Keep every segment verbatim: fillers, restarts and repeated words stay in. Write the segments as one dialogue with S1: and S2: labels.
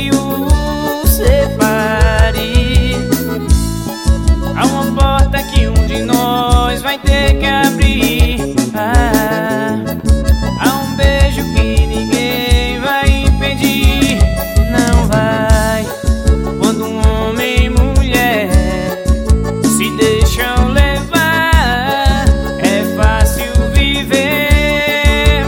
S1: que o separe. Há uma porta que um de nós vai ter que abrir. Ah, há um beijo que ninguém vai impedir. Não vai. Quando um homem e mulher se deixam levar, é fácil viver.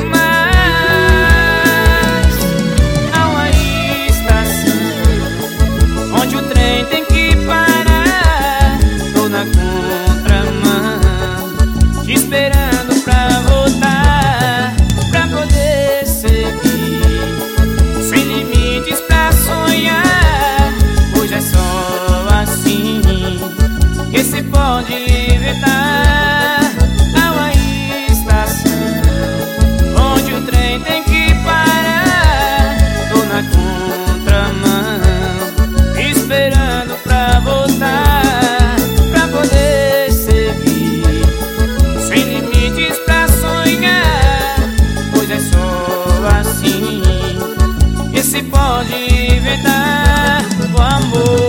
S1: Mas há uma estação onde o trem tem que parar. Tô na contramão, te esperando pra voltar, pra poder seguir, sem limites pra sonhar. Hoje é só assim que se pode libertar. Há uma estação onde o trem tem que parar. Tô na contramão, esperando pra voltar, pra poder seguir, sem limites pra sonhar. Hoje é só assim que se pode inventar o amor.